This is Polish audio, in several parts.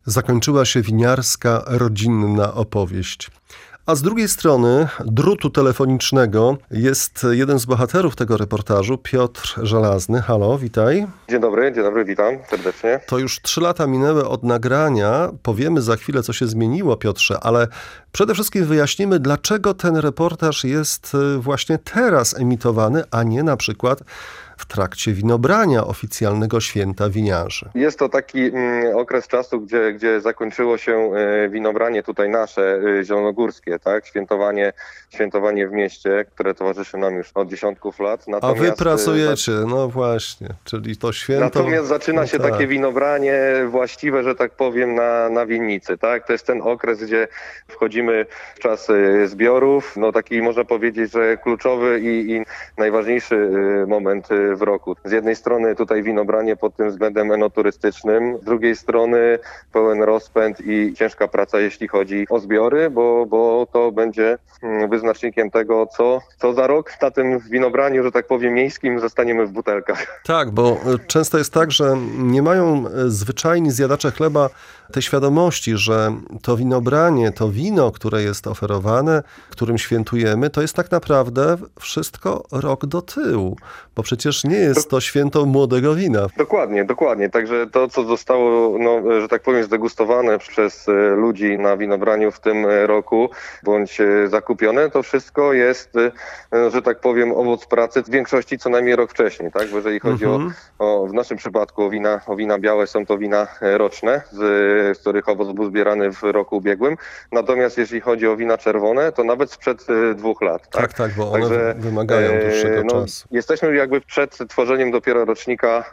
Zakończyła się winiarska, rodzinna opowieść. A z drugiej strony drutu telefonicznego jest jeden z bohaterów tego reportażu, Piotr Żelazny. Halo, witaj. Dzień dobry, witam serdecznie. To już 3 lata minęły od nagrania. Powiemy za chwilę, co się zmieniło, Piotrze, ale przede wszystkim wyjaśnimy, dlaczego ten reportaż jest właśnie teraz emitowany, a nie na przykład w trakcie winobrania oficjalnego święta winiarzy. Jest to taki okres czasu, gdzie zakończyło się winobranie tutaj nasze, zielonogórskie, tak? Świętowanie w mieście, które towarzyszy nam już od dziesiątków lat. Natomiast, a wy pracujecie, no właśnie, czyli to święto... Natomiast zaczyna się takie winobranie właściwe, że tak powiem, na winnicy, tak? To jest ten okres, gdzie wchodzimy w czas zbiorów, no taki można powiedzieć, że kluczowy i najważniejszy moment w roku. Z jednej strony tutaj winobranie pod tym względem enoturystycznym, z drugiej strony pełen rozpęd i ciężka praca, jeśli chodzi o zbiory, bo to będzie wyznacznikiem tego, co za rok na tym winobraniu, że tak powiem, miejskim zostaniemy w butelkach. Tak, bo często jest tak, że nie mają zwyczajni zjadacze chleba tej świadomości, że to winobranie, to wino, które jest oferowane, którym świętujemy, to jest tak naprawdę wszystko rok do tyłu, bo przecież nie jest to święto młodego wina. Dokładnie. Także to, co zostało, że tak powiem, zdegustowane przez ludzi na winobraniu w tym roku, bądź zakupione, to wszystko jest, że tak powiem, owoc pracy w większości co najmniej rok wcześniej, tak? Bo jeżeli chodzi w naszym przypadku o wina białe, są to wina roczne, z których owoc był zbierany w roku ubiegłym. Natomiast jeżeli chodzi o wina czerwone, to nawet sprzed 2 lat. Tak, bo one wymagają dłuższego czasu. Jesteśmy jakby przed tworzeniem dopiero rocznika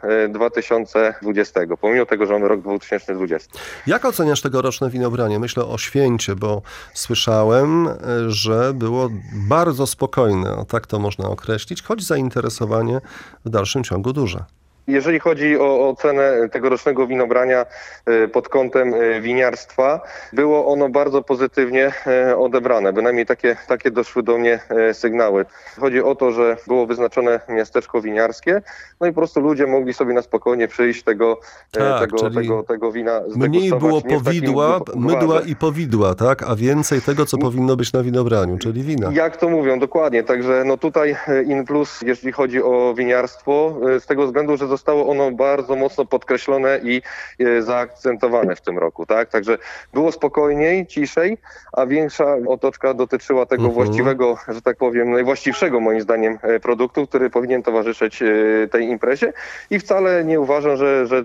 2020, pomimo tego, że mamy rok 2020. Jak oceniasz tegoroczne winobranie? Myślę o święcie, bo słyszałem, że było bardzo spokojne, tak to można określić, choć zainteresowanie w dalszym ciągu duże. Jeżeli chodzi o ocenę tegorocznego winobrania pod kątem winiarstwa, było ono bardzo pozytywnie odebrane. Bynajmniej takie doszły do mnie sygnały. Chodzi o to, że było wyznaczone miasteczko winiarskie, no i po prostu ludzie mogli sobie na spokojnie przyjść tego wina zdegustować. Mniej było powidła, mydła i powidła, tak? A więcej tego, co powinno być na winobraniu, czyli wina. Jak to mówią, dokładnie. Także tutaj in plus, jeśli chodzi o winiarstwo, z tego względu, że zostało ono bardzo mocno podkreślone i zaakcentowane w tym roku, tak? Także było spokojniej, ciszej, a większa otoczka dotyczyła tego właściwego, że tak powiem, najwłaściwszego moim zdaniem produktu, który powinien towarzyszyć tej imprezie i wcale nie uważam,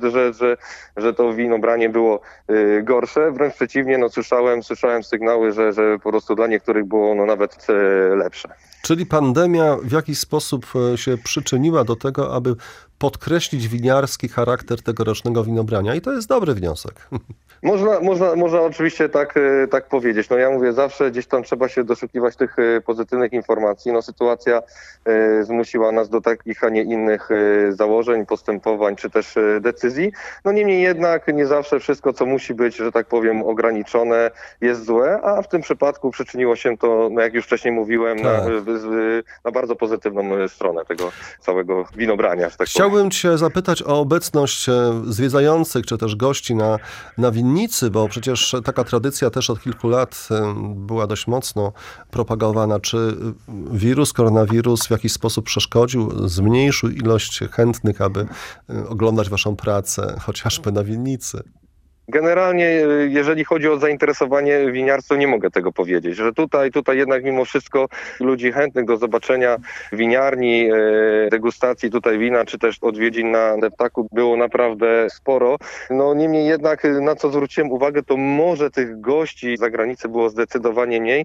że to winobranie było gorsze, wręcz przeciwnie, słyszałem sygnały, że po prostu dla niektórych było ono nawet lepsze. Czyli pandemia w jakiś sposób się przyczyniła do tego, aby podkreślić winiarski charakter tegorocznego winobrania i to jest dobry wniosek. Można oczywiście tak powiedzieć. Ja mówię, zawsze gdzieś tam trzeba się doszukiwać tych pozytywnych informacji. Sytuacja zmusiła nas do takich, a nie innych założeń, postępowań czy też decyzji. Niemniej jednak nie zawsze wszystko, co musi być, że tak powiem, ograniczone, jest złe, a w tym przypadku przyczyniło się to, jak już wcześniej mówiłem, na bardzo pozytywną stronę tego całego winobrania, że tak powiem. Chciałbym cię zapytać o obecność zwiedzających, czy też gości na winnicy, bo przecież taka tradycja też od kilku lat była dość mocno propagowana. Czy koronawirus w jakiś sposób przeszkodził, zmniejszył ilość chętnych, aby oglądać waszą pracę, chociażby na winnicy? Generalnie, jeżeli chodzi o zainteresowanie winiarstwem, nie mogę tego powiedzieć, że tutaj jednak mimo wszystko ludzi chętnych do zobaczenia winiarni, degustacji tutaj wina, czy też odwiedzin na deptaku było naprawdę sporo. Niemniej jednak, na co zwróciłem uwagę, to może tych gości z zagranicy było zdecydowanie mniej.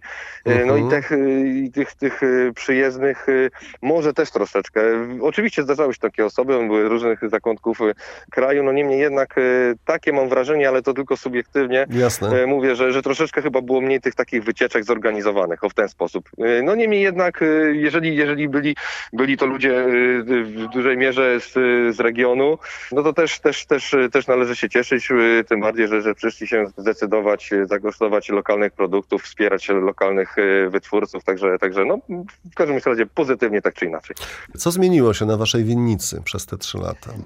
I tych przyjezdnych może też troszeczkę. Oczywiście zdarzały się takie osoby, były różnych zakątków kraju, niemniej jednak takie mam wrażenie, ale to tylko subiektywnie. Jasne. Mówię, że troszeczkę chyba było mniej tych takich wycieczek zorganizowanych, w ten sposób. Niemniej jednak, jeżeli byli to ludzie w dużej mierze z regionu, to też należy się cieszyć, tym bardziej, że przyszli się zdecydować, zagostować lokalnych produktów, wspierać lokalnych wytwórców, także w każdym razie pozytywnie tak czy inaczej. Co zmieniło się na waszej winnicy przez te 3 lata?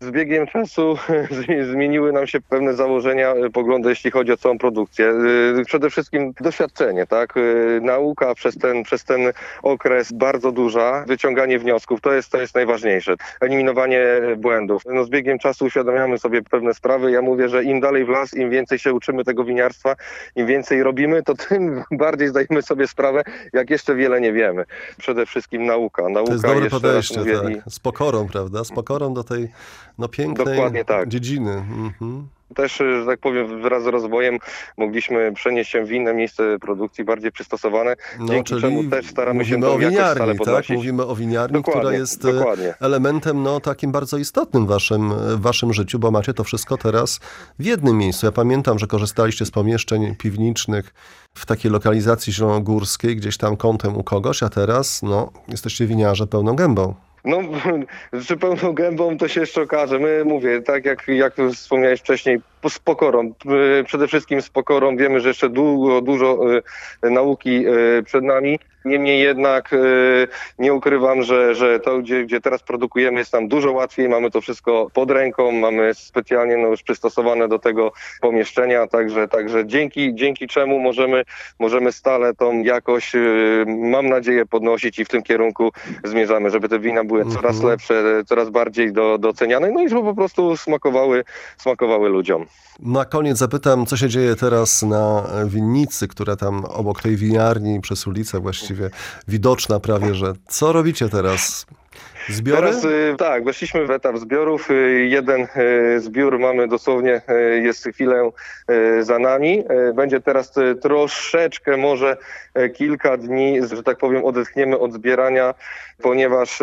Z biegiem czasu zmieniły nam się pewne założenia, poglądy, jeśli chodzi o całą produkcję. Przede wszystkim doświadczenie, tak? Nauka przez ten okres bardzo duża, wyciąganie wniosków, to jest najważniejsze. Eliminowanie błędów. No, z biegiem czasu uświadamiamy sobie pewne sprawy. Ja mówię, że im dalej w las, im więcej się uczymy tego winiarstwa, im więcej robimy, to tym bardziej zdajemy sobie sprawę, jak jeszcze wiele nie wiemy. Przede wszystkim nauka. To jest dobre jeszcze raz podejście, mówię, tak. Z pokorą, prawda? Z pokorą do tej pięknej Dokładnie tak. dziedziny. Mhm. Też, że tak powiem, wraz z rozwojem mogliśmy przenieść się w inne miejsce produkcji, bardziej przystosowane, dzięki czyli czemu też staramy się mówimy o tą jakość stale winiarni, tak? podnosić. Mówimy o winiarni, Dokładnie, która jest dokładnie. elementem takim bardzo istotnym w waszym życiu, bo macie to wszystko teraz w jednym miejscu. Ja pamiętam, że korzystaliście z pomieszczeń piwniczych w takiej lokalizacji zielonogórskiej, gdzieś tam kątem u kogoś, a teraz jesteście winiarze pełną gębą. No, czy pełną gębą, to się jeszcze okaże. My, mówię, tak jak wspomniałeś wcześniej, z pokorą. Przede wszystkim z pokorą. Wiemy, że jeszcze dużo nauki przed nami. Niemniej jednak nie ukrywam, że to, gdzie teraz produkujemy, jest nam dużo łatwiej. Mamy to wszystko pod ręką, mamy specjalnie już przystosowane do tego pomieszczenia, także dzięki czemu możemy stale tą jakość, mam nadzieję, podnosić i w tym kierunku zmierzamy, żeby te wina były coraz lepsze, coraz bardziej doceniane, no i żeby po prostu smakowały ludziom. Na koniec zapytam, co się dzieje teraz na winnicy, która tam obok tej winiarni przez ulicę właściwie widoczna prawie, że co robicie teraz? Zbiory? Teraz tak, weszliśmy w etap zbiorów. Jeden zbiór mamy dosłownie, jest chwilę za nami. Będzie teraz troszeczkę, może kilka dni, że tak powiem, odetchniemy od zbierania, ponieważ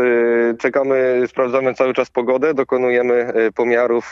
sprawdzamy cały czas pogodę, dokonujemy pomiarów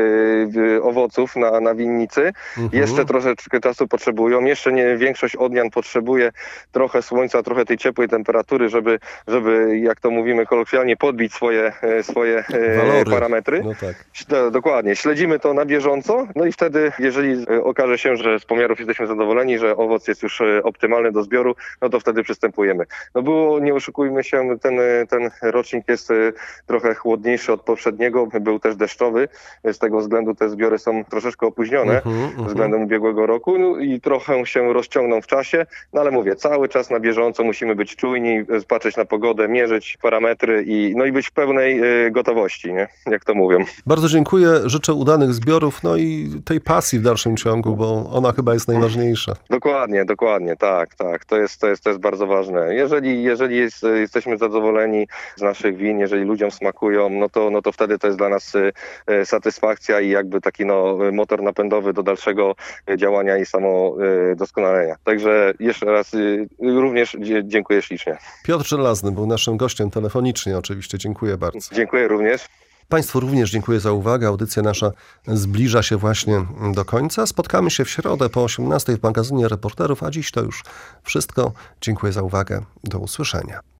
owoców na winnicy. Jeszcze troszeczkę czasu potrzebują. Jeszcze większość odmian potrzebuje trochę słońca, trochę tej ciepłej temperatury, żeby jak to mówimy kolokwialnie, podbić swoje walory. Parametry. No tak. Dokładnie. Śledzimy to na bieżąco, no i wtedy, jeżeli okaże się, że z pomiarów jesteśmy zadowoleni, że owoc jest już optymalny do zbioru, no to wtedy przystępujemy. Nie oszukujmy się, ten rocznik jest trochę chłodniejszy od poprzedniego, był też deszczowy, z tego względu te zbiory są troszeczkę opóźnione względem ubiegłego roku i trochę się rozciągną w czasie, no ale mówię, cały czas na bieżąco musimy być czujni, patrzeć na pogodę, mierzyć parametry i być w pełnej gotowości, nie? Jak to mówią. Bardzo dziękuję, życzę udanych zbiorów, i tej pasji w dalszym ciągu, bo ona chyba jest najważniejsza. Dokładnie, tak. To jest bardzo ważne. Jeżeli jesteśmy zadowoleni z naszych win, jeżeli ludziom smakują, no to wtedy to jest dla nas satysfakcja i jakby taki motor napędowy do dalszego działania i samodoskonalenia. Także jeszcze raz również dziękuję ślicznie. Piotr Żelazny był naszym gościem telefonicznie oczywiście. Dziękuję bardzo. Dziękuję również. Państwu również dziękuję za uwagę. Audycja nasza zbliża się właśnie do końca. Spotkamy się w środę po 18:00 w magazynie Reporterów, a dziś to już wszystko. Dziękuję za uwagę. Do usłyszenia.